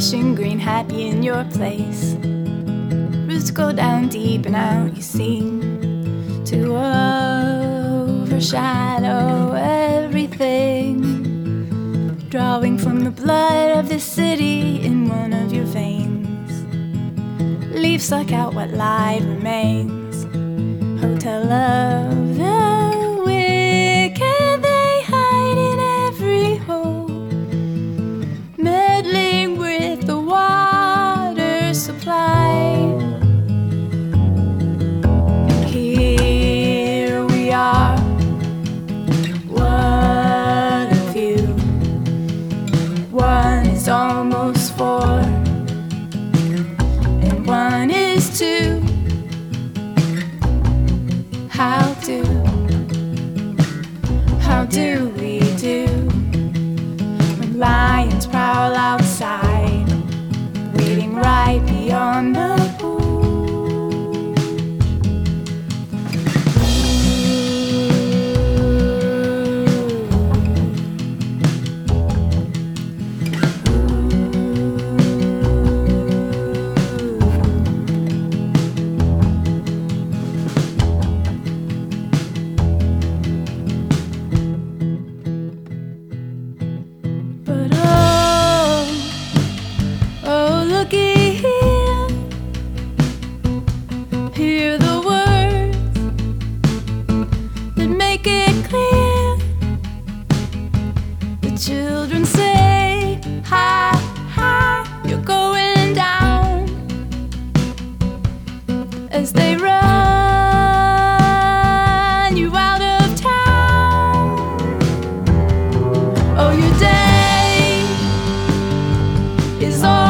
blushing green, happy in your place. Roots go down deep and out you seem to overshadow everything, drawing from the blood of the city in one of your veins. Leaves suck out what light remains. Hotel of the wicked, they hide in every hole, meddling with the water supply. Here we are, one of you. One is almost four, and one is two. How do we do when lions prowl outside, waiting right beyond the pool? Hear the words that make it clear. The children say, hi, hi, you're going down, as they run you out of town. Oh, your day is all